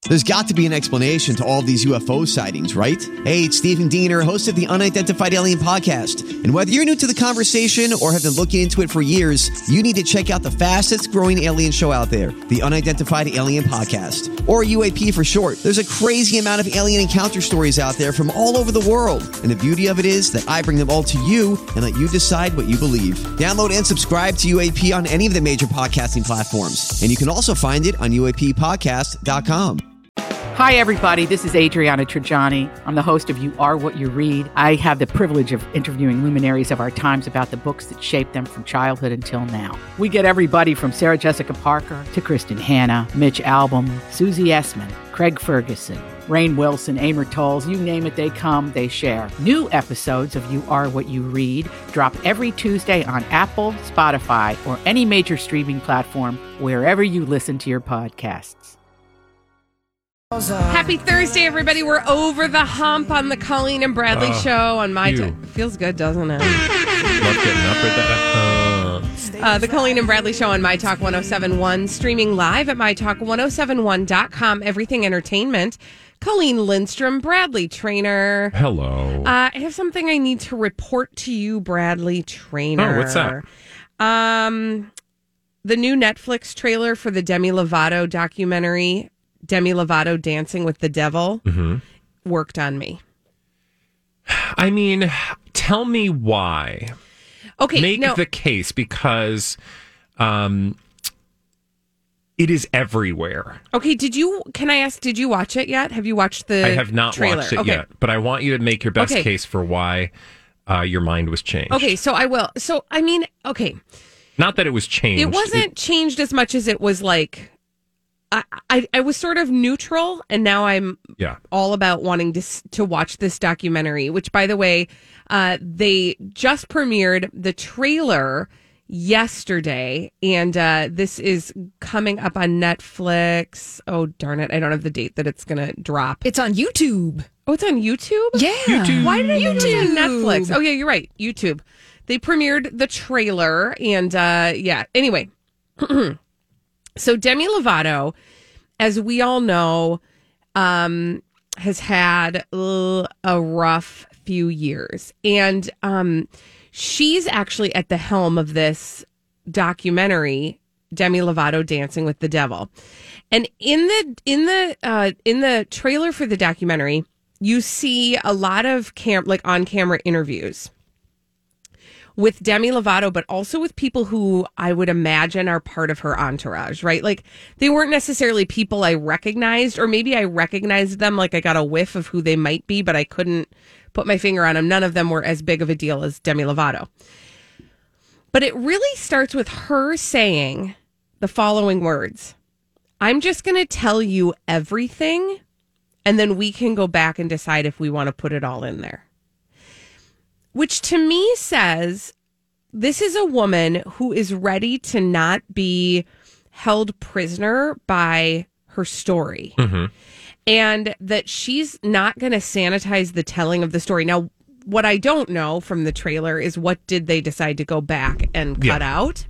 There's got to be an explanation to all of these UFO sightings, right? Hey, it's Stephen Diener, host of the Unidentified Alien Podcast. And whether you're new to the conversation or have been looking into it for years, you need to check out the fastest growing alien show out there, the Unidentified Alien Podcast, or UAP for short. There's a crazy amount of alien encounter stories out there from all over the world. And the beauty of it is that I bring them all to you and let you decide what you believe. Download and subscribe to UAP on any of the major podcasting platforms. And you can also find it on UAPpodcast.com. Hi, everybody. This is Adriana Trajani. I'm the host of You Are What You Read. I have the privilege of interviewing luminaries of our times about the books that shaped them from childhood until now. We get everybody from Sarah Jessica Parker to Kristen Hanna, Mitch Albom, Susie Essman, Craig Ferguson, Rainn Wilson, Amor Tolls, you name it, they come, they share. New episodes of You Are What You Read drop every Tuesday on Apple, Spotify, or any major streaming platform wherever you listen to your podcasts. Happy Thursday, everybody. We're over the hump on the Colleen and Bradley show on my feels good, doesn't it? Love getting up at that. The Colleen and Bradley show on My Talk 1071, streaming live at MyTalk1071.com. Everything Entertainment. Colleen Lindstrom, Bradley Trainer. Hello. I have something I need to report to you, Bradley Trainer. Oh, what's that? The new Netflix trailer for the Demi Lovato documentary, Demi Lovato Dancing with the Devil, worked on me. I mean, tell me why. Okay, Make the case, because it is everywhere. Okay, can I ask, did you watch it yet? Have you watched the I have not trailer? watched it yet, but I want you to make your best case for why your mind was changed. Okay, so I will. So, I mean, okay. Not that it was changed. It wasn't changed as much as it was like, I was sort of neutral, and now I'm all about wanting to watch this documentary, which, by the way, they just premiered the trailer yesterday, and this is coming up on Netflix. Oh, darn it. I don't have the date that it's going to drop. It's on YouTube. Oh, it's on YouTube? Yeah. YouTube. Why did I think it was on Netflix? Oh, yeah, you're right. YouTube. They premiered the trailer, and anyway. So Demi Lovato, as we all know, has had a rough few years. And she's actually at the helm of this documentary, Demi Lovato Dancing with the Devil. And in the trailer for the documentary, you see a lot of on-camera interviews with Demi Lovato, but also with people who I would imagine are part of her entourage, right? Like, they weren't necessarily people I recognized, or maybe I recognized them, like I got a whiff of who they might be, but I couldn't put my finger on them. None of them were as big of a deal as Demi Lovato. But it really starts with her saying the following words: I'm just going to tell you everything, and then we can go back and decide if we want to put it all in there. Which to me says this is a woman who is ready to not be held prisoner by her story. And that she's not going to sanitize the telling of the story. Now, what I don't know from the trailer is what did they decide to go back and cut out.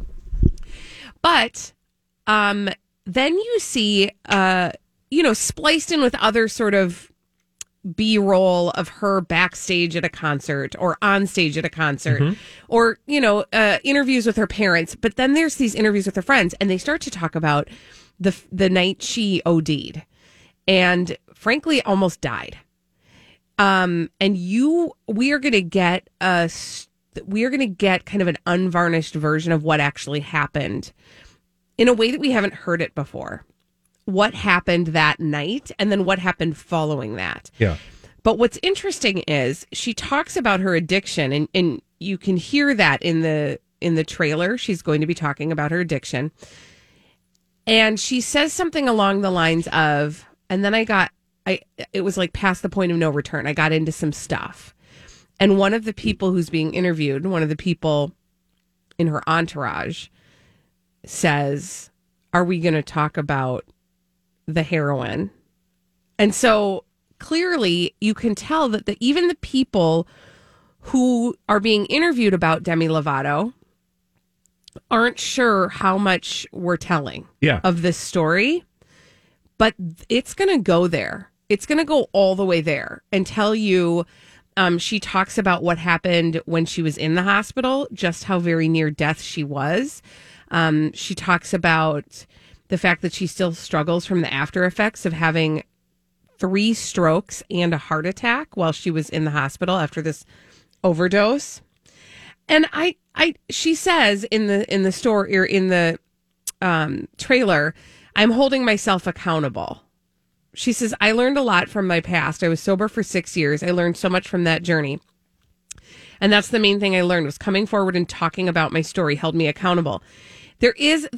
But then you see, spliced in with other sort of B-roll of her backstage at a concert or on stage at a concert, or interviews with her parents. But then there's these interviews with her friends, and they start to talk about the night she OD'd and frankly almost died. And we are going to get kind of an unvarnished version of what actually happened in a way that we haven't heard it before. What happened that night, and then what happened following that. Yeah. But what's interesting is she talks about her addiction, and you can hear that in the trailer. She's going to be talking about her addiction. And she says something along the lines of, and then it was like past the point of no return. I got into some stuff. And one of the people who's being interviewed, one of the people in her entourage, says, are we going to talk about the heroin? And so clearly you can tell that even the people who are being interviewed about Demi Lovato aren't sure how much we're telling of this story, But it's going to go there. It's going to go all the way there and tell you. She talks about what happened when she was in the hospital, just how very near death she was. She talks about the fact that she still struggles from the after effects of having 3 strokes and a heart attack while she was in the hospital after this overdose. And she says in the story or in the trailer, I'm holding myself accountable. She says, I learned a lot from my past. I was sober for 6 years. I learned so much from that journey. And that's the main thing I learned, was coming forward and talking about my story held me accountable. They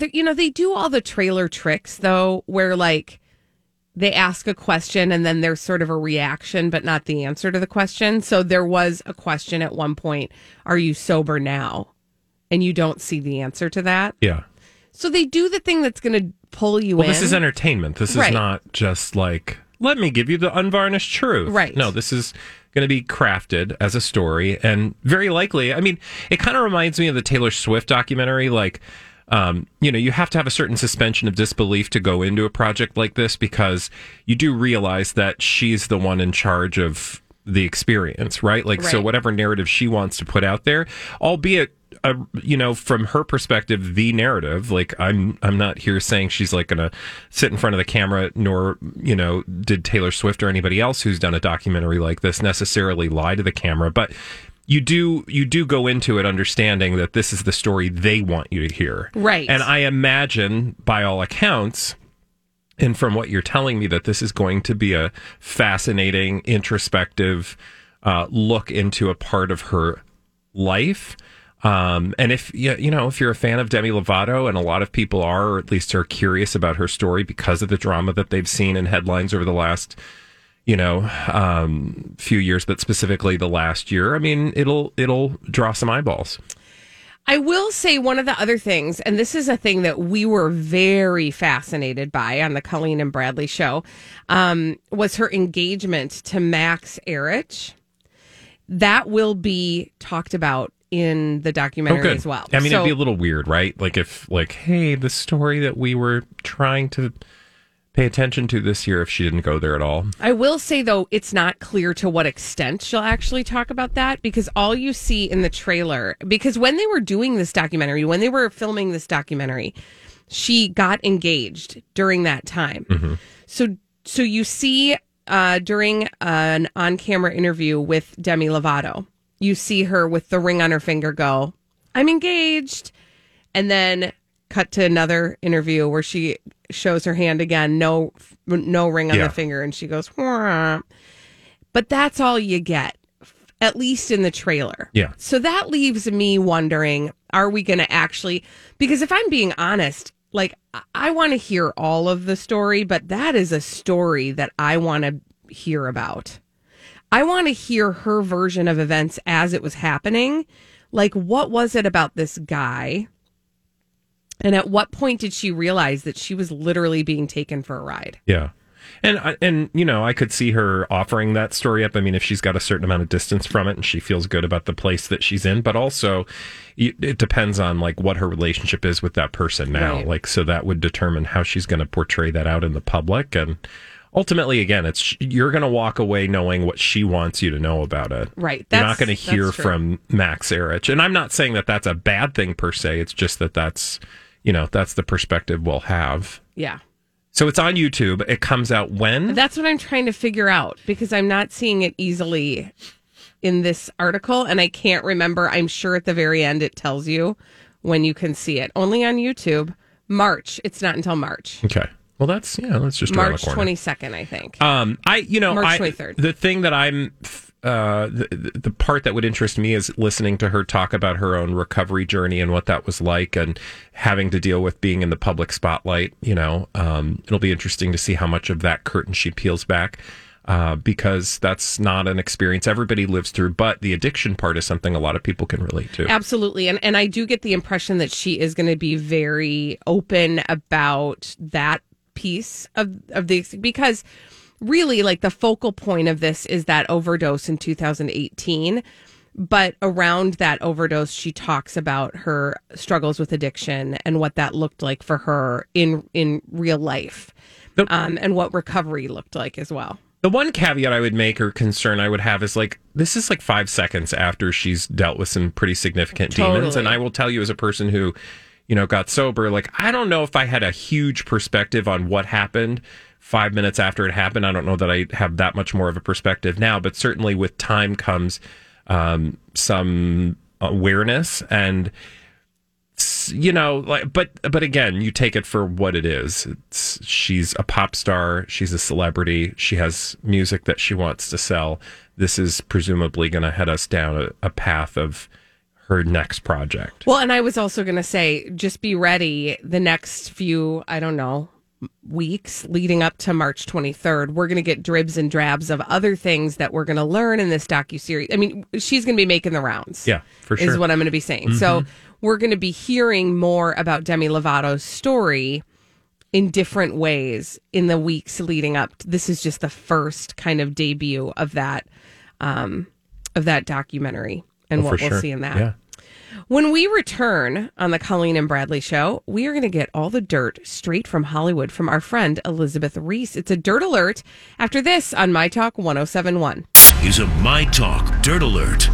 do all the trailer tricks, though, where like they ask a question and then there's sort of a reaction, but not the answer to the question. So there was a question at one point, are you sober now? And you don't see the answer to that. Yeah. So they do the thing that's going to pull you in. Well, this is entertainment. This Right. is not just like, let me give you the unvarnished truth. Right. No, this is going to be crafted as a story. And very likely, I mean, it kind of reminds me of the Taylor Swift documentary. Like, you have to have a certain suspension of disbelief to go into a project like this, because you do realize that she's the one in charge of the experience, right? Like, so Right. whatever narrative she wants to put out there, albeit, from her perspective, the narrative, like I'm not here saying she's like going to sit in front of the camera, nor, did Taylor Swift or anybody else who's done a documentary like this necessarily lie to the camera, but you do go into it understanding that this is the story they want you to hear. Right. And I imagine, by all accounts, and from what you're telling me, that this is going to be a fascinating, introspective look into a part of her life. And if you're a fan of Demi Lovato, and a lot of people are, or at least are curious about her story because of the drama that they've seen in headlines over the last, few years, but specifically the last year, I mean, it'll draw some eyeballs. I will say one of the other things, and this is a thing that we were very fascinated by on the Colleen and Bradley show, was her engagement to Max Erich. That will be talked about in the documentary as well. I mean, it'd be a little weird, right? Like if, hey, the story that we were trying to pay attention to this year, if she didn't go there at all. I will say, though, it's not clear to what extent she'll actually talk about that, because all you see in the trailer, because when they were doing this documentary, when they were filming this documentary, she got engaged during that time. Mm-hmm. So you see during an on-camera interview with Demi Lovato, you see her with the ring on her finger go, I'm engaged. And then cut to another interview where she shows her hand again, no ring on the finger. And she goes, wah. But that's all you get, at least in the trailer. Yeah. So that leaves me wondering, are we going to actually, because if I'm being honest, like I want to hear all of the story, but that is a story that I want to hear about. I want to hear her version of events as it was happening. Like, what was it about this guy? And at what point did she realize that she was literally being taken for a ride? Yeah. And I could see her offering that story up. I mean, if she's got a certain amount of distance from it and she feels good about the place that she's in, but also it depends on like what her relationship is with that person now. Right. Like, so that would determine how she's going to portray that out in the public. And ultimately, again, you're going to walk away knowing what she wants you to know about it. Right. You're not going to hear from Max Erich. And I'm not saying that that's a bad thing per se. It's just that's the perspective we'll have. Yeah. So it's on YouTube. It comes out when? That's what I'm trying to figure out, because I'm not seeing it easily in this article, and I can't remember. I'm sure at the very end it tells you when you can see it. Only on YouTube. March. It's not until March. Okay. Well, that's just March around the corner. 22nd, I think. March 23rd. The thing that I'm the part that would interest me is listening to her talk about her own recovery journey and what that was like, and having to deal with being in the public spotlight. It'll be interesting to see how much of that curtain she peels back, because that's not an experience everybody lives through. But the addiction part is something a lot of people can relate to. Absolutely. And I do get the impression that she is going to be very open about that piece of the, because really, like, the focal point of this is that overdose in 2018. But around that overdose, she talks about her struggles with addiction and what that looked like for her in real life. and what recovery looked like as well. The one caveat I would make or concern I would have is like, this is like 5 seconds after she's dealt with some pretty significant demons. And I will tell you as a person who, got sober, like, I don't know if I had a huge perspective on what happened 5 minutes after it happened. I don't know that I have that much more of a perspective now, but certainly with time comes some awareness and, but again, you take it for what it is. She's a pop star. She's a celebrity. She has music that she wants to sell. This is presumably going to head us down a path of her next project. Well, and I was also going to say, just be ready the next few, I don't know, weeks leading up to March 23rd. We're going to get dribs and drabs of other things that we're going to learn in this docuseries. I mean, she's going to be making the rounds. Yeah, for sure. Is what I'm going to be saying. So we're going to be hearing more about Demi Lovato's story in different ways in the weeks leading up. This is just the first kind of debut of that documentary and what we'll see in that. Yeah. When we return on the Colleen and Bradley Show, we are going to get all the dirt straight from Hollywood from our friend Elizabeth Reese. It's a dirt alert after this on My Talk 107.1. Is a My Talk Dirt Alert.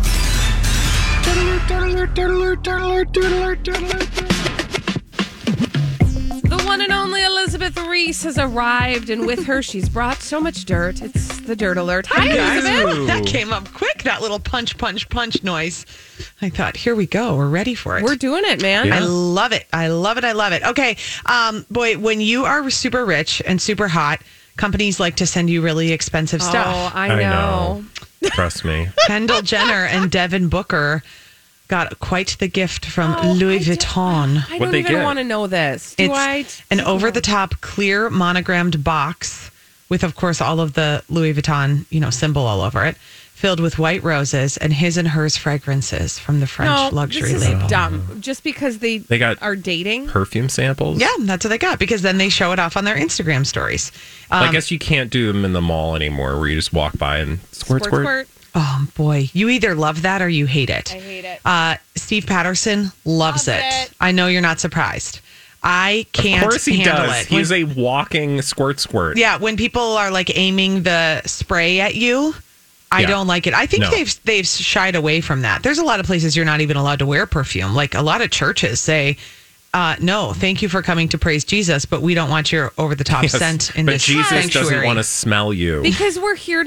The one and only Elizabeth Reese has arrived, and with her, she's brought so much dirt. It's the Dirt Alert. Hi, Elizabeth. That came up quick, that little punch, punch, punch noise. I thought, here we go. We're ready for it. We're doing it, man. I love it. I love it. I love it. Okay. Boy, when you are super rich and super hot, companies like to send you really expensive stuff. Oh, I know. Trust me. Kendall Jenner and Devin Booker got quite the gift from Louis Vuitton. I don't even want to know this. It's an over-the-top clear monogrammed box with, of course, all of the Louis Vuitton, symbol all over it, filled with white roses and his and hers fragrances from the French luxury this is label. Dumb. Just because they are dating? Perfume samples? Yeah, that's what they got, because then they show it off on their Instagram stories. I guess you can't do them in the mall anymore where you just walk by and squirt. Oh, boy. You either love that or you hate it. I hate it. Steve Patterson loves it. I know you're not surprised. I can't handle it. Of course he does. He's a walking squirt. Yeah, when people are like aiming the spray at you, I don't like it. I think they've shied away from that. There's a lot of places you're not even allowed to wear perfume. Like a lot of churches say, no, thank you for coming to praise Jesus, but we don't want your over-the-top scent in this sanctuary. But Jesus doesn't want to smell you. Because we're here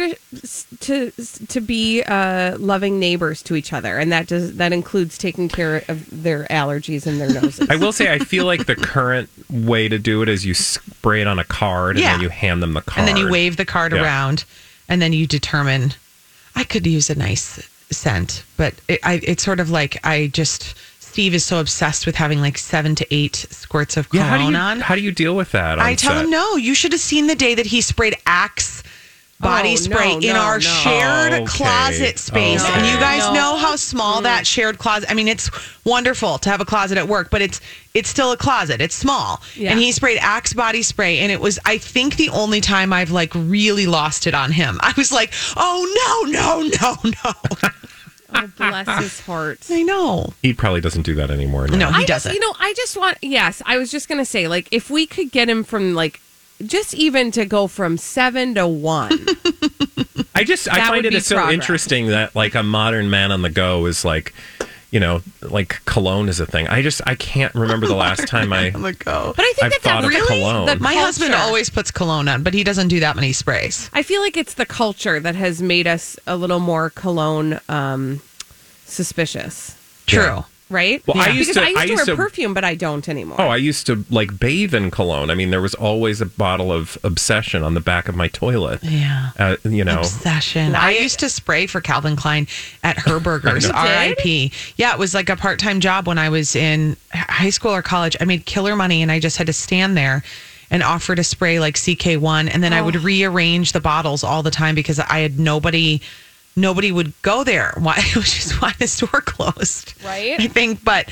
to be loving neighbors to each other, and that includes taking care of their allergies and their noses. I will say, I feel like the current way to do it is you spray it on a card, and then you hand them the card. And then you wave the card around, and then you determine, I could use a nice scent, but it's sort of like Steve is so obsessed with having like 7 to 8 squirts of cologne on. How do you deal with that? I tell him, no, you should have seen the day that he sprayed Axe body spray in our shared closet space. And you guys know how small that shared closet. I mean, it's wonderful to have a closet at work, but it's still a closet. It's small. Yeah. And he sprayed Axe body spray, and it was, I think, the only time I've like really lost it on him. I was like, oh no. Oh, bless his heart. I know. He probably doesn't do that anymore. No, he doesn't. I was just going to say, like, if we could get him from, like, just even to go from 7 to 1. I find it so interesting that, like, a modern man on the go is, like, like cologne is a thing. I can't remember the last time I on the go. But I think I've thought of cologne. My husband always puts cologne on, but he doesn't do that many sprays. I feel like it's the culture that has made us a little more cologne suspicious. True. Yeah. Right? Well, I used to wear perfume, but I don't anymore. Oh, I used to like bathe in cologne. I mean, there was always a bottle of Obsession on the back of my toilet. Yeah. Obsession. I used to spray for Calvin Klein at Herberger's, RIP. Yeah, it was like a part-time job when I was in high school or college. I made killer money, and I just had to stand there and offer to spray like CK1, and then I would rearrange the bottles all the time because I had nobody would go there. Which is why the store closed. Right. I think, but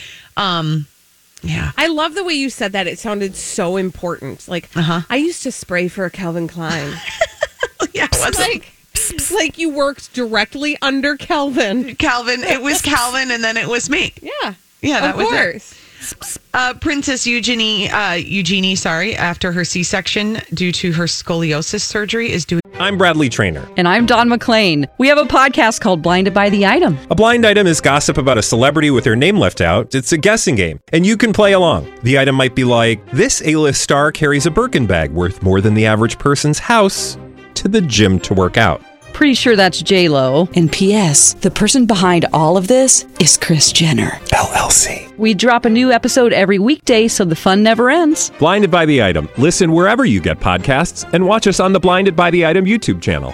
yeah. I love the way you said that. It sounded so important. Like, I used to spray for Calvin Klein. Yeah, it was like you worked directly under Calvin. It was Calvin, and then it was me. Yeah. Yeah, that was it. Princess Eugenie, after her C-section due to her scoliosis surgery, is doing. I'm Bradley Trainer. And I'm Don McClain. We have a podcast called Blinded by the Item. A blind item is gossip about a celebrity with their name left out. It's a guessing game, and you can play along. The item might be like, this A-list star carries a Birkin bag worth more than the average person's house to the gym to work out. Pretty sure that's J-Lo. And P.S. the person behind all of this is Kris Jenner, LLC. We drop a new episode every weekday so the fun never ends. Blinded by the Item. Listen wherever you get podcasts and watch us on the Blinded by the Item YouTube channel.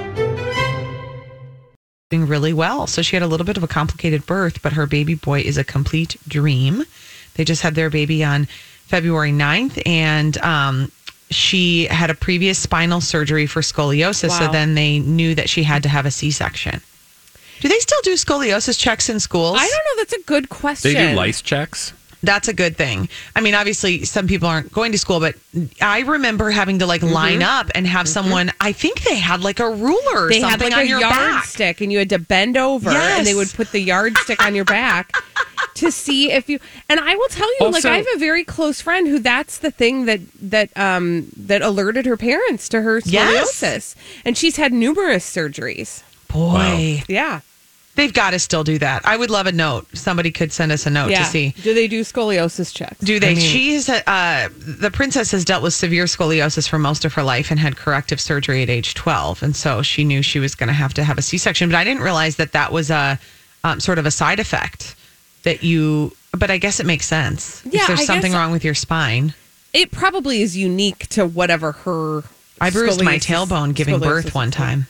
Doing really well. So she had a little bit of a complicated birth, but her baby boy is a complete dream. They just had their baby on February 9th, and she had a previous spinal surgery for scoliosis. Wow. So then they knew that she had to have a C-section. Do they still do scoliosis checks in schools? I don't know. That's a good question. They do lice checks. That's a good thing. I mean, obviously, some people aren't going to school, but I remember having to line up and have someone. I think they had like a ruler or they something had like on your yardstick, and you had to bend over, and they would put the yardstick on your back to see if you. And I will tell you, also, I have a very close friend who that's the thing that alerted her parents to her scoliosis, and she's had numerous surgeries. Boy, wow. Yeah. They've got to still do that. I would love a note. Somebody could send us a note to see. Do they do scoliosis checks? Do they? She's the princess has dealt with severe scoliosis for most of her life and had corrective surgery at age 12, and so she knew she was going to have a C-section. But I didn't realize that was a sort of a side effect that you. But I guess it makes sense. Yeah, if there's something wrong with your spine. It probably is unique to whatever her. I bruised my tailbone giving birth one time.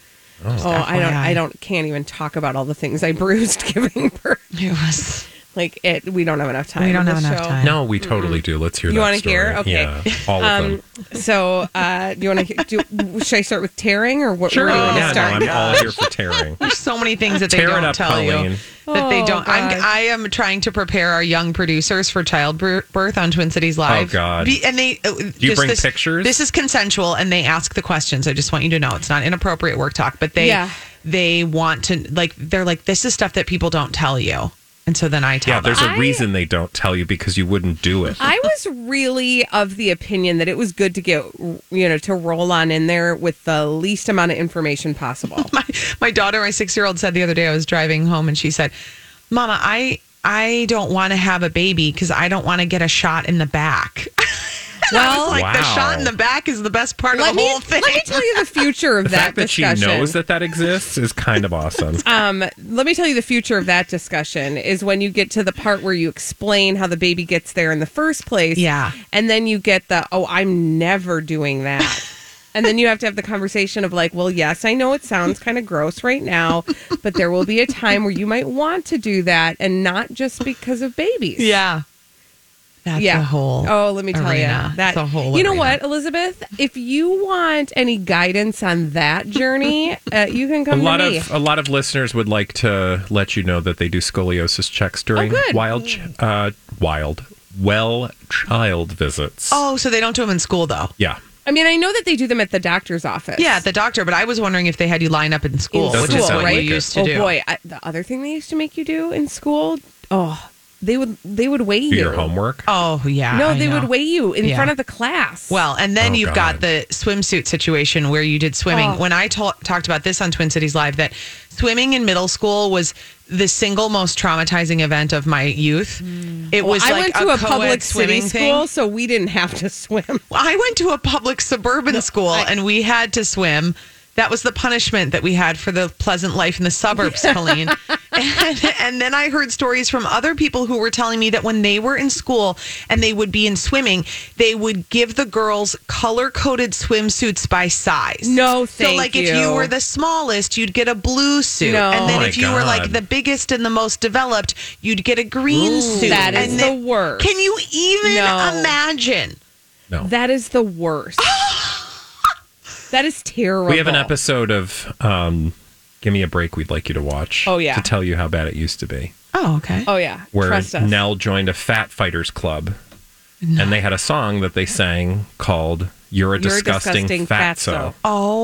Can't even talk about all the things I bruised giving birth. It was we don't have enough time. We don't have enough time. No, we totally do. Let's hear that. You want to story. hear? Okay. Yeah, all of them. So, do you want to should I start with tearing or what? Sure. Where do you want to start? I'm all here for tearing. There's so many things that they don't tell you. That they don't. I am trying to prepare our young producers for childbirth on Twin Cities Live. Oh God! And they do you bring pictures? This is consensual, and they ask the questions. I just want you to know it's not inappropriate work talk, but they want to they're like, this is stuff that people don't tell you, and so then I tell them. Yeah, there's a reason they don't tell you because you wouldn't do it. I was really of the opinion that it was good to get to roll on in there with the least amount of information possible. My daughter, my 6-year-old, said the other day I was driving home and she said, Mama, I don't want to have a baby because I don't want to get a shot in the back. Well, the shot in the back is the best part of the whole thing. Let me tell you the future of that discussion. The fact that she knows that exists is kind of awesome. Let me tell you the future of that discussion is when you get to the part where you explain how the baby gets there in the first place. Yeah. And then you get I'm never doing that. And then you have to have the conversation of well, yes, I know it sounds kind of gross right now, but there will be a time where you might want to do that and not just because of babies. Yeah. That's a whole let me tell you. That's a whole You know what, Elizabeth? If you want any guidance on that journey, you can come to me. A lot of listeners would like to let you know that they do scoliosis checks during child visits. Oh, so they don't do them in school, though? Yeah. I mean, I know that they do them at the doctor's office. Yeah, at the doctor, but I was wondering if they had you line up in school, which is what we used to do. Oh, boy. The other thing they used to make you do in school, they would weigh you. Do your homework? Oh, yeah. No, they would weigh you in front of the class. Well, and then you've got the swimsuit situation where you did swimming. When I talked about this on Twin Cities Live, that swimming in middle school was the single most traumatizing event of my youth. It was I went to a public city school, so we didn't have to swim. I went to a public suburban school, and we had to swim. That was the punishment that we had for the pleasant life in the suburbs, Colleen. And then I heard stories from other people who were telling me that when they were in school and they would be in swimming, they would give the girls color-coded swimsuits by size. No, thank you. So, if you were the smallest, you'd get a blue suit. No. And then if you were, the biggest and the most developed, you'd get a green suit. That is the worst. Can you even imagine? No. That is the worst. That is terrible. We have an episode of Give Me a Break we'd like you to watch. Oh, yeah. To tell you how bad it used to be. Oh, okay. Oh, yeah. Where Trust us. Nell joined a Fat Fighters Club. No. And they had a song that they sang called You're a Disgusting Fatso. Oh,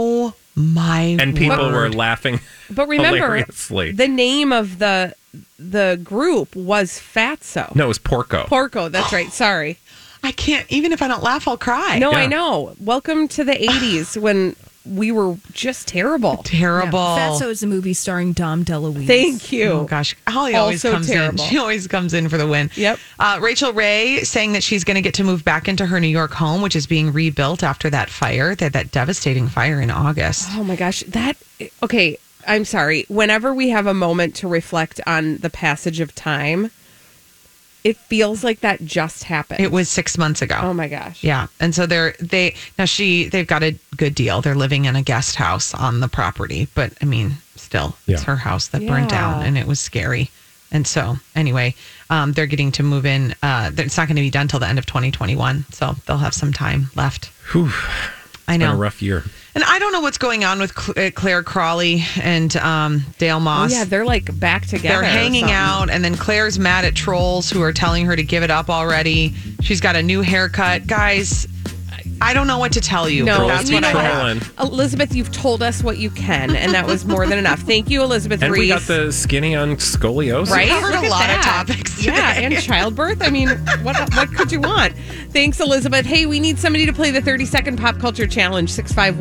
And people were laughing. But remember, hilariously. The name of the group was Fatso. No, it was Porco. Porco, that's right. Sorry. I can't, even if I don't laugh, I'll cry. No, yeah. I know. Welcome to the 80s when we were just terrible. Terrible. Yeah. Fatso is a movie starring Dom DeLuise. Thank you. Oh, gosh. Holly always comes in. She always comes in for the win. Yep. Rachel Ray saying that she's going to get to move back into her New York home, which is being rebuilt after that fire, that devastating fire in August. Oh, my gosh. Okay, I'm sorry. Whenever we have a moment to reflect on the passage of time, it feels like that just happened. It was 6 months ago. Oh my gosh. Yeah. And so they've got a good deal. They're living in a guest house on the property, but I mean, still, it's her house that burned down, and it was scary. And so anyway, they're getting to move in. It's not going to be done till the end of 2021. So they'll have some time left. Whew. I know. Been a rough year. And I don't know what's going on with Claire Crawley and Dale Moss. Oh, yeah, they're like back together. They're hanging out, and then Claire's mad at trolls who are telling her to give it up already. She's got a new haircut. Guys, I don't know what to tell you. No, that's what I have. Elizabeth, you've told us what you can, and that was more than enough. Thank you, Elizabeth and Reese. We got the skinny on scoliosis. Right? We covered a lot of topics today. Yeah, and childbirth. I mean, what could you want? Thanks, Elizabeth. Hey, we need somebody to play the 30-second pop culture challenge,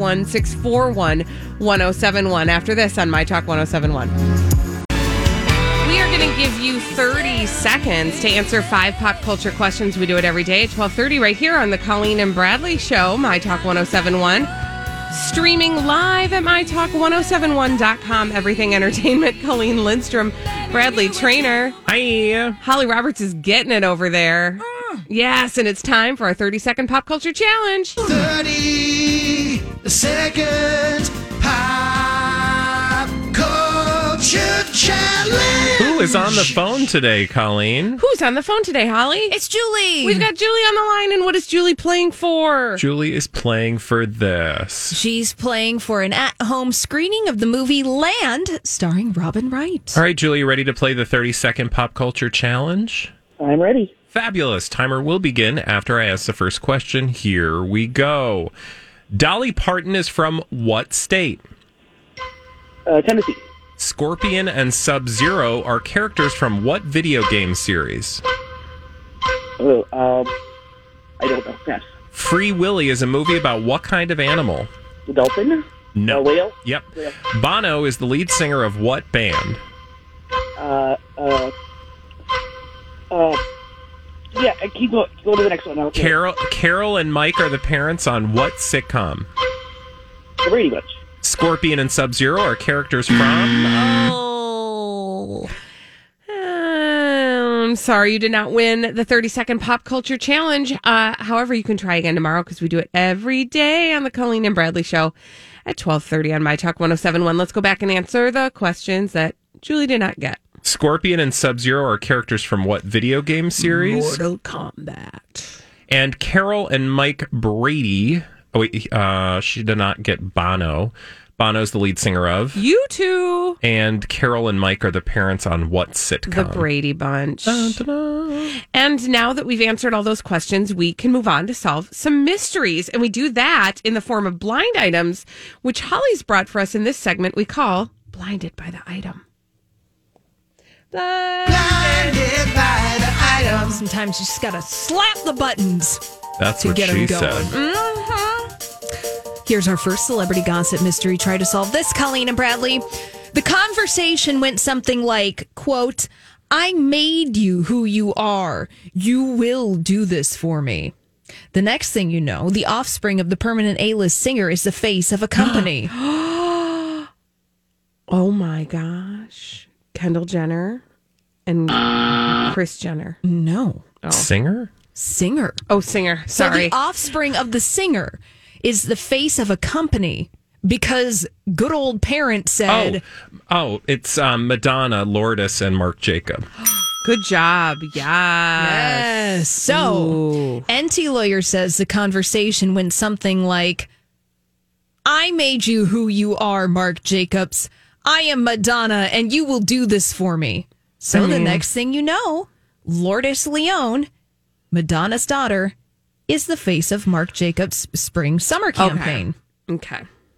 651-641-1071. After this on My Talk 1071. We are going to give you 30 seconds to answer 5 pop culture questions. We do it every day at 12:30 right here on the Colleen and Bradley Show, My Talk 1071. Streaming live at MyTalk1071.com. Everything Entertainment. Colleen Lindstrom, Bradley Trainer. Hi. Holly Roberts is getting it over there. Yes, and it's time for our 30-second pop culture challenge. 30 seconds pop culture challenge. Who is on the phone today, Colleen? Who's on the phone today, Holly? It's Julie. We've got Julie on the line, and what is Julie playing for? Julie is playing for this. She's playing for an at-home screening of the movie Land, starring Robin Wright. All right, Julie, you ready to play the 30-second pop culture challenge? I'm ready. Fabulous. Timer will begin after I ask the first question. Here we go. Dolly Parton is from what state? Tennessee. Scorpion and Sub-Zero are characters from what video game series? I don't know. Pass. Free Willy is a movie about what kind of animal? The dolphin? No. Whale? Yep. Whale. Bono is the lead singer of what band? Yeah, keep going. Go to the next one. Carol and Mike are the parents on what sitcom? The Brady Bunch. Scorpion and Sub-Zero are characters from... Oh. I'm sorry you did not win the 30-second pop culture challenge. However, you can try again tomorrow because we do it every day on the Colleen and Bradley Show at 12:30 on My Talk 1071. Let's go back and answer the questions that Julie did not get. Scorpion and Sub-Zero are characters from what video game series? Mortal Kombat. And Carol and Mike Brady... Oh, wait, she did not get Bono. Bono's the lead singer of U2. And Carol and Mike are the parents on what sitcom? The Brady Bunch. Dun, dun, dun. And now that we've answered all those questions, we can move on to solve some mysteries. And we do that in the form of blind items, which Holly's brought for us in this segment we call Blinded by the Item. Blinded by the item. Sometimes you just gotta slap the buttons. That's to what get she them going. said. Here's our first celebrity gossip mystery. Try to solve this, Colleen and Bradley. The conversation went something like, quote, I made you who you are. You will do this for me. The next thing you know, the offspring of the permanent A-list singer is the face of a company. Oh my gosh. Kendall Jenner and Kris Jenner. No. Oh. Singer? Singer. Oh, singer. Sorry. So the offspring of the singer is the face of a company because good old parent said... Oh, it's Madonna, Lourdes, and Marc Jacob. Good job. Yes. So, NT Lawyer says the conversation went something like, I made you who you are, Marc Jacobs. I am Madonna, and you will do this for me. So the next thing you know, Lourdes Leon, Madonna's daughter, is the face of Marc Jacobs' spring-summer campaign. Okay.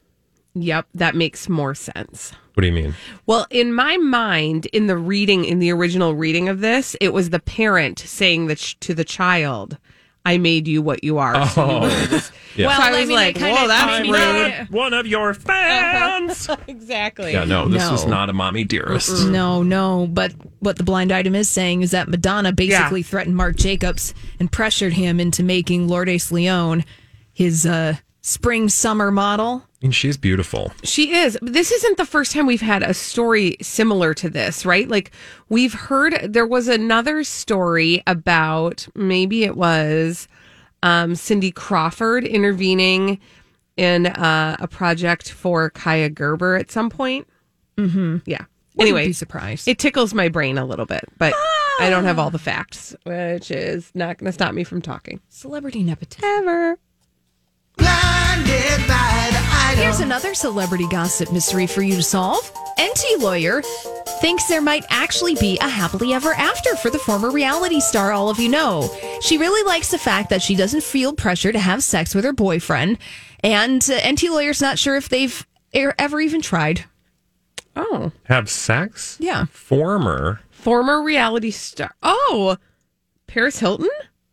Yep, that makes more sense. What do you mean? Well, in my mind, in the original reading of this, it was the parent saying that to the child, I made you what you are. So yeah. Well, so I was like, whoa, that's rude. One of your fans. Exactly. Yeah, this was not a mommy dearest. No. But what the blind item is saying is that Madonna basically threatened Marc Jacobs and pressured him into making Lourdes Leon his spring-summer model. And she's beautiful. She is. But this isn't the first time we've had a story similar to this, right? Like, we've heard there was another story about, maybe it was Cindy Crawford intervening in a project for Kaya Gerber at some point. Mm-hmm. Yeah. Anyway, be surprised. It tickles my brain a little bit, but I don't have all the facts, which is not going to stop me from talking. Celebrity nepotism. Ever. Blinded by the item. Here's another celebrity gossip mystery for you to solve. NT Lawyer thinks there might actually be a happily ever after for the former reality star all of you know. She really likes the fact that she doesn't feel pressure to have sex with her boyfriend. And NT Lawyer's not sure if they've ever even tried. Oh. Have sex? Yeah. Former reality star. Oh. Paris Hilton?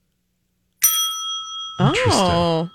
Oh.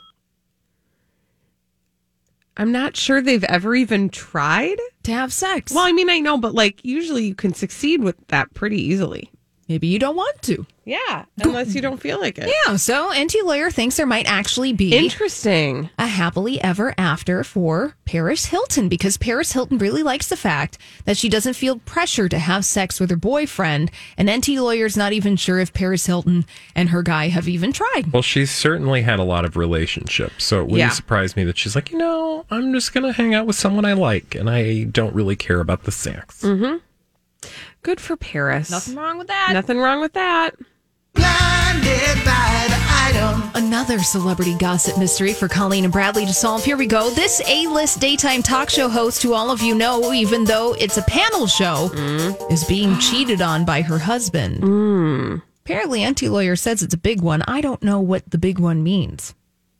I'm not sure they've ever even tried to have sex. Well, I mean, I know, but like usually you can succeed with that pretty easily. Maybe you don't want to. Yeah, unless you don't feel like it. Yeah, so NT Lawyer thinks there might actually be interesting a happily ever after for Paris Hilton, because Paris Hilton really likes the fact that she doesn't feel pressure to have sex with her boyfriend, and NT Lawyer's not even sure if Paris Hilton and her guy have even tried. Well, she's certainly had a lot of relationships, so it wouldn't surprise me that she's like, I'm just going to hang out with someone I like, and I don't really care about the sex. Mm-hmm. Good for Paris. Nothing wrong with that. Nothing wrong with that. Blinded by the item. Another celebrity gossip mystery for Colleen and Bradley to solve. Here we go. This A-list daytime talk show host, who all of you know, even though it's a panel show, is being cheated on by her husband. Apparently, NT Lawyer says it's a big one. I don't know what the big one means.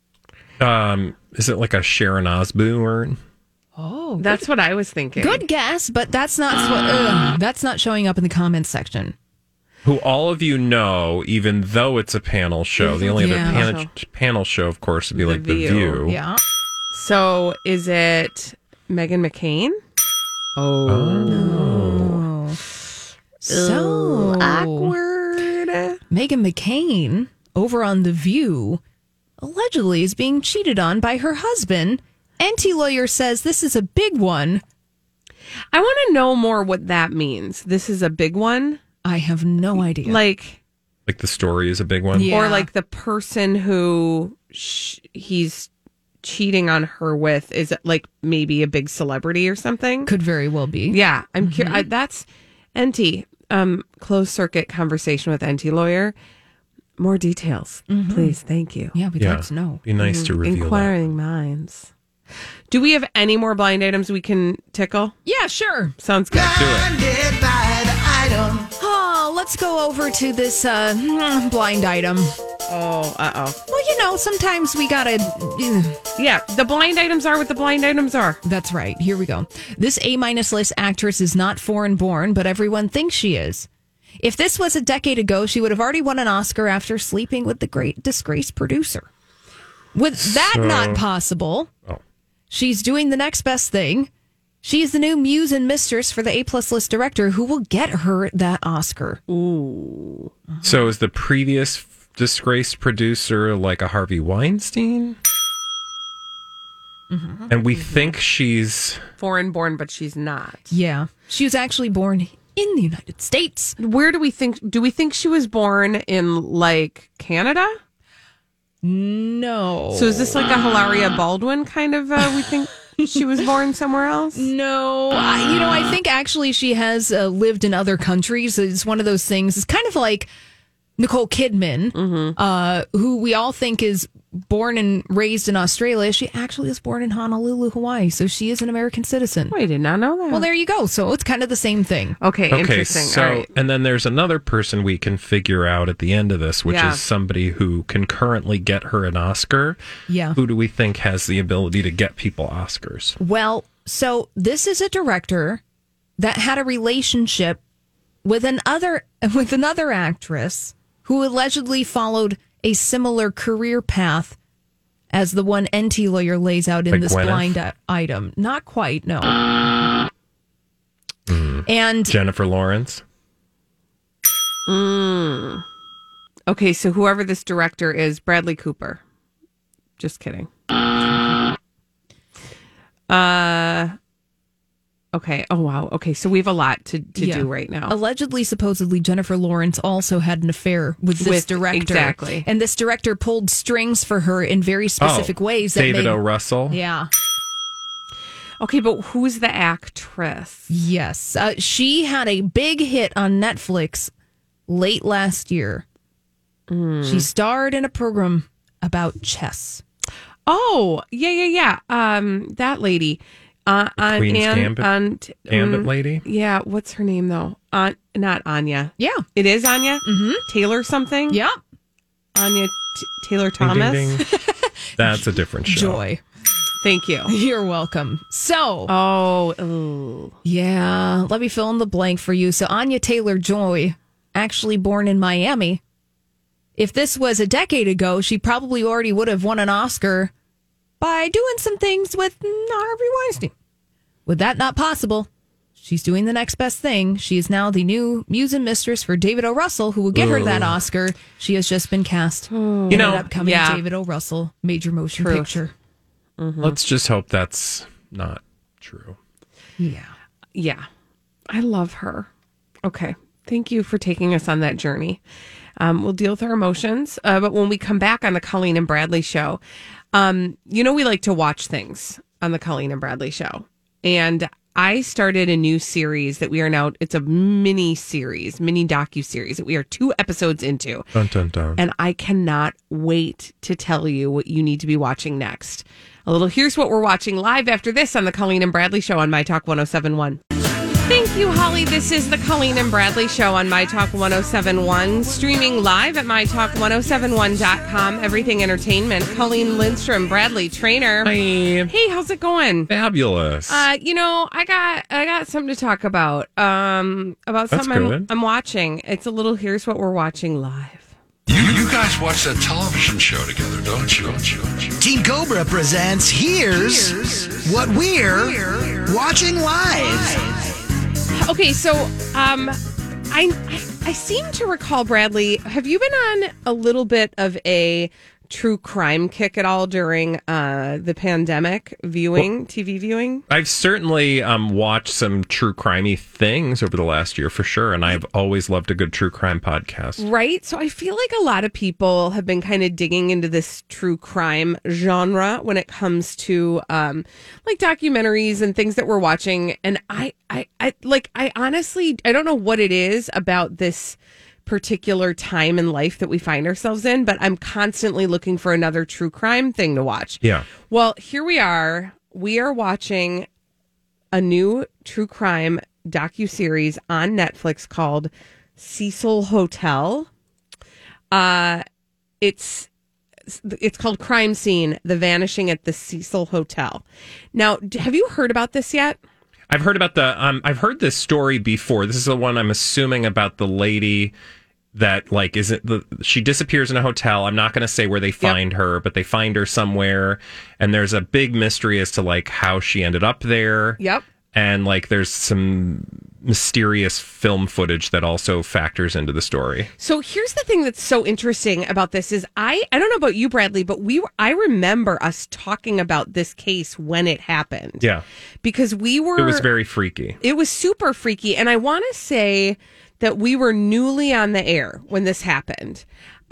Is it like a Sharon Osbourne? Oh, that's what I was thinking. Good guess, but that's not that's not showing up in the comments section. Who all of you know, even though it's a panel show. The only other panel show, of course, would be like The View. Yeah. So is it Meghan McCain? Oh. No. So awkward. Meghan McCain, over on The View, allegedly is being cheated on by her husband. NT Lawyer says this is a big one. I want to know more what that means. This is a big one? I have no idea. Like the story is a big one? Yeah. Or like the person who he's cheating on her with is like maybe a big celebrity or something? Could very well be. Yeah. I'm curious. That's NT. Closed circuit conversation with NT Lawyer. More details, please. Thank you. Yeah, we'd like to know. Be nice to reveal Inquiring minds. Do we have any more blind items we can tickle? Yeah, sure. Sounds good. Blinded by the item. Oh, let's go over to this blind item. Oh, uh-oh. Well, sometimes we gotta... Yeah, the blind items are what the blind items are. That's right. Here we go. This A-minus list actress is not foreign born, but everyone thinks she is. If this was a decade ago, she would have already won an Oscar after sleeping with the great disgraced producer. With that not possible, she's doing the next best thing. She is the new muse and mistress for the A-plus list director who will get her that Oscar. Ooh. So is the previous disgraced producer like a Harvey Weinstein? And we think she's... foreign born, but she's not. Yeah. She was actually born in the United States. Where do we think she was born in, like, Canada? No. So is this like a Hilaria Baldwin kind of, we think she was born somewhere else? No. I think actually she has lived in other countries. It's one of those things. It's kind of like Nicole Kidman, who we all think is born and raised in Australia. She actually was born in Honolulu, Hawaii. So she is an American citizen. Oh, I did not know that. Well, there you go. So it's kind of the same thing. Okay, interesting. So, all right. And then there's another person we can figure out at the end of this, which is somebody who can currently get her an Oscar. Yeah. Who do we think has the ability to get people Oscars? Well, so this is a director that had a relationship with another actress who allegedly followed a similar career path as the one NT Lawyer lays out in this Gwyneth? blind item. Not quite, no. And Jennifer Lawrence. Okay, so whoever this director is, Bradley Cooper. Just kidding. Okay. Oh, wow. Okay, so we have a lot to do right now. Allegedly, supposedly, Jennifer Lawrence also had an affair with this director. Exactly. And this director pulled strings for her in very specific ways. David O. Russell. Yeah. Okay, but who's the actress? Yes. She had a big hit on Netflix late last year. She starred in a program about chess. Oh, yeah. That lady. Queen's Gambit lady? Yeah, what's her name, though? Not Anya. Yeah. It is Anya? Mm-hmm. Taylor something? Yeah. Anya Taylor Thomas? Ding, ding, ding. That's a different show. Joy. Thank you. You're welcome. So. Oh. Yeah. Let me fill in the blank for you. So Anya Taylor-Joy, actually born in Miami. If this was a decade ago, she probably already would have won an Oscar by doing some things with Harvey Weinstein. With that not possible, she's doing the next best thing. She is now the new muse and mistress for David O. Russell, who will get her that Oscar. She has just been cast in an upcoming David O. Russell major motion picture. Mm-hmm. Let's just hope that's not true. Yeah. I love her. Okay. Thank you for taking us on that journey. We'll deal with our emotions. But when we come back on the Colleen and Bradley show, we like to watch things on the Colleen and Bradley show. And I started a new series that we are now, it's a mini docu-series that we are 2 episodes into. Dun, dun, dun. And I cannot wait to tell you what you need to be watching next. Here's what we're watching live after this on the Colleen and Bradley show on My Talk 107.1. Thank you, Holly. This is the Colleen and Bradley show on My Talk 107.1, streaming live at MyTalk1071.com. Everything Entertainment. Colleen Lindstrom, Bradley Trainer. Hi. Hey, how's it going? Fabulous. I got something to talk about. About something I'm watching. It's a little. Here's what we're watching live. You guys watch that television show together, don't you? Team Cobra presents Here's What We're Watching Live. Okay, so I seem to recall, Bradley, have you been on a little bit of a true crime kick at all during the pandemic TV viewing? I've certainly watched some true crimey things over the last year for sure, and I've always loved a good true crime podcast. Right? So I feel like a lot of people have been kind of digging into this true crime genre when it comes to like documentaries and things that we're watching. And I honestly, I don't know what it is about this particular time in life that we find ourselves in, but I'm constantly looking for another true crime thing to watch. Yeah. Well, here we are. We are watching a new true crime docuseries on Netflix called Cecil Hotel. It's called Crime Scene: The Vanishing at the Cecil Hotel. Now, have you heard about this yet? I've heard about I've heard this story before. This is the one I'm assuming about the lady that she disappears in a hotel. I'm not going to say where they find her, but they find her somewhere, and there's a big mystery as to how she ended up there. Yep. And there's some mysterious film footage that also factors into the story. So here's the thing that's so interesting about this is I don't know about you, Bradley, but I remember us talking about this case when it happened. Yeah. Because it was very freaky. It was super freaky. And I want to say that we were newly on the air when this happened.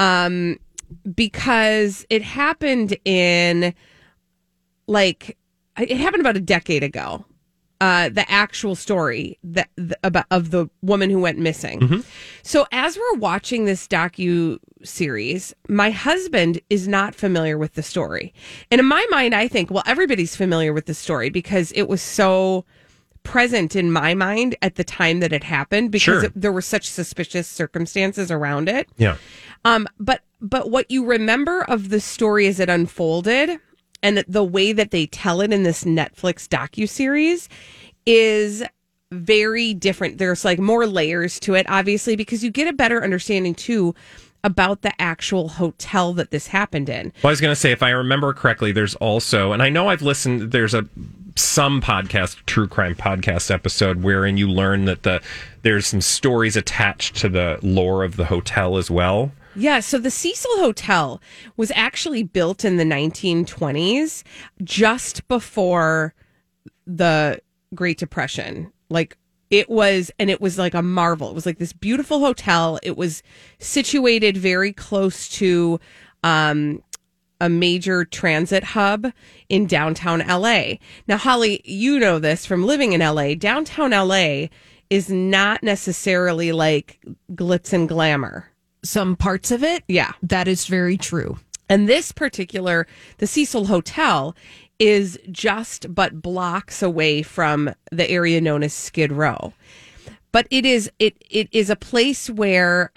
Because it happened it happened about a decade ago. the actual story of the woman who went missing. Mm-hmm. So as we're watching this docu-series, my husband is not familiar with the story. And in my mind, I think, well, everybody's familiar with the story because it was so present in my mind at the time that it happened because there were such suspicious circumstances around it. Yeah. But what you remember of the story as it unfolded and the way that they tell it in this Netflix docuseries is very different. There's like more layers to it, obviously, because you get a better understanding too about the actual hotel that this happened in. Well, I was going to say, if I remember correctly, there's also, and I know I've listened, there's some podcast, true crime podcast episode wherein you learn that there's some stories attached to the lore of the hotel as well. Yeah, so the Cecil Hotel was actually built in the 1920s, just before the Great Depression. Like it was like a marvel. It was like this beautiful hotel. It was situated very close to a major transit hub in downtown LA. Now, Holly, you know this from living in LA. Downtown LA is not necessarily like glitz and glamour. Some parts of it, yeah, that is very true. And this particular, the Cecil Hotel, is just but blocks away from the area known as Skid Row. But it is a place where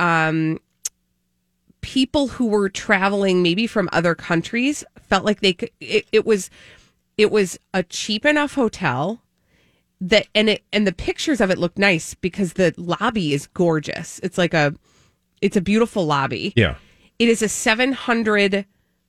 people who were traveling maybe from other countries felt like they could. It was a cheap enough hotel that and the pictures of it look nice because the lobby is gorgeous. It's a beautiful lobby. Yeah. It is a 700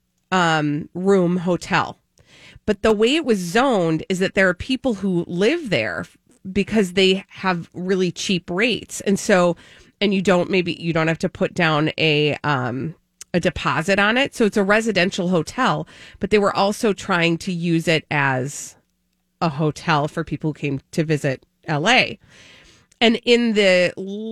room hotel. But the way it was zoned is that there are people who live there because they have really cheap rates. And so, and you don't have to put down a deposit on it. So it's a residential hotel, but they were also trying to use it as a hotel for people who came to visit LA. And in the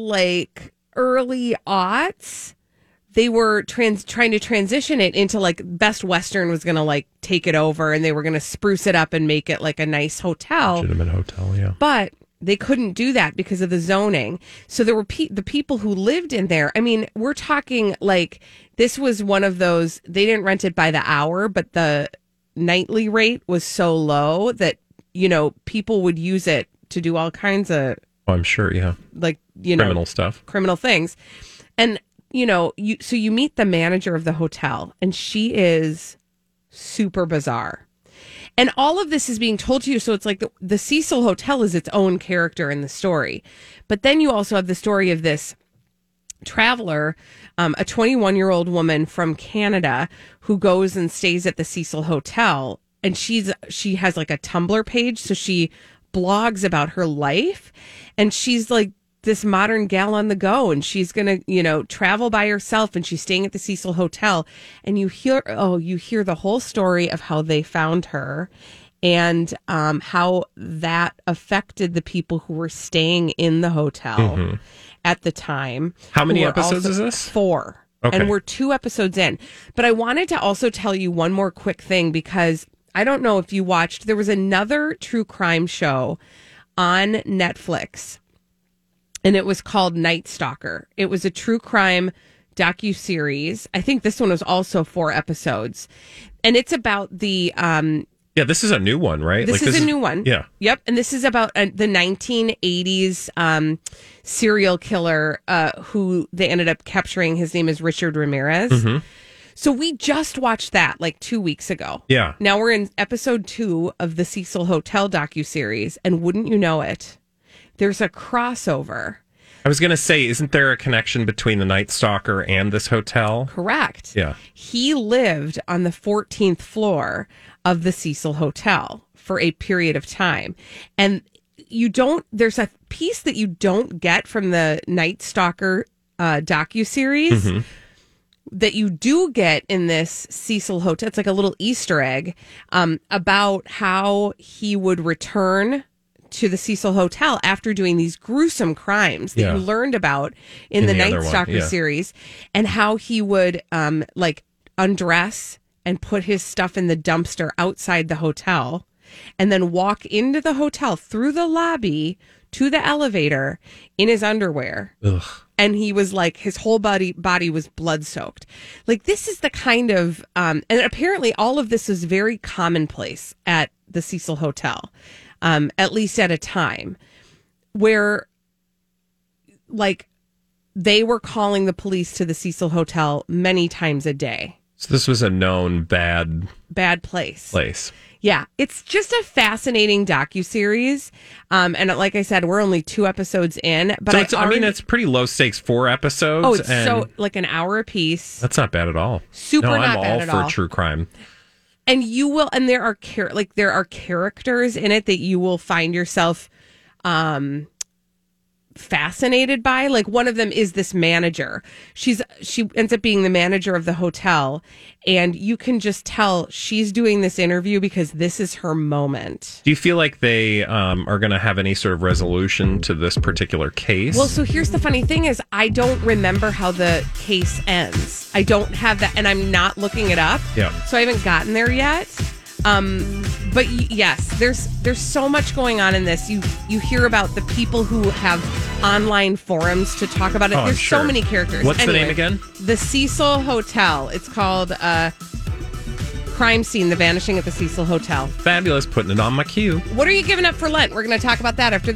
early aughts, they were trying to transition it into Best Western was going to take it over and they were going to spruce it up and make it like a nice hotel. Legitimate hotel, yeah. But they couldn't do that because of the zoning. So there were the people who lived in there. I mean, we're talking this was one of those, they didn't rent it by the hour, but the nightly rate was so low that, people would use it to do all kinds of, I'm sure, yeah. Criminal stuff. Criminal things. And, you meet the manager of the hotel, and she is super bizarre. And all of this is being told to you. So it's like the Cecil Hotel is its own character in the story. But then you also have the story of this traveler, a 21-year-old woman from Canada who goes and stays at the Cecil Hotel. And she has a Tumblr page. So she blogs about her life. And she's this modern gal on the go. And she's going to, travel by herself. And she's staying at the Cecil Hotel. And you hear the whole story of how they found her and how that affected the people who were staying in the hotel at the time. How many episodes is this? 4. Okay. And we're 2 episodes in. But I wanted to also tell you one more quick thing because I don't know if you watched, there was another true crime show on Netflix and it was called Night Stalker. It was a true crime docuseries. I think this one was also 4 episodes. And it's about the yeah, this is a new one, right? This is a new one. Yeah. Yep. And this is about the 1980s serial killer who they ended up capturing. His name is Richard Ramirez. Mm-hmm. So we just watched that 2 weeks ago. Yeah. Now we're in episode 2 of the Cecil Hotel docuseries. And wouldn't you know it, there's a crossover. I was going to say, isn't there a connection between the Night Stalker and this hotel? Correct. Yeah. He lived on the 14th floor of the Cecil Hotel for a period of time. And there's a piece that you don't get from the Night Stalker docuseries that you do get in this Cecil Hotel. It's like a little Easter egg about how he would return to the Cecil Hotel after doing these gruesome crimes that you learned about in the Night Stalker series, and how he would undress and put his stuff in the dumpster outside the hotel and then walk into the hotel through the lobby to the elevator in his underwear. Ugh. And he was like, his whole body was blood soaked. Like, this is the kind of, and apparently all of this is very commonplace at the Cecil Hotel, at least at a time, where, like, they were calling the police to the Cecil Hotel many times a day. So this was a known bad place. Yeah, it's just a fascinating docuseries. And like I said, we're only 2 episodes in. But so it's pretty low stakes, 4 episodes. Oh, it's so like an hour a piece. That's not bad at all. I'm all for true crime. And there are characters in it that you will find yourself fascinated by. Like, one of them is this manager. She ends up being the manager of the hotel, and you can just tell she's doing this interview because this is her moment. Do you feel like they are going to have any sort of resolution to this particular case? Well, so here's the funny thing is I don't remember how the case ends. I don't have that, and I'm not looking it up. Yeah. So I haven't gotten there yet. But yes, there's so much going on in this. You hear about the people who have online forums to talk about it. Oh, there's sure. so many characters. What's the name again? The Cecil Hotel. It's called Crime Scene: The Vanishing at the Cecil Hotel. Fabulous. Putting it on my queue. What are you giving up for Lent? We're going to talk about that after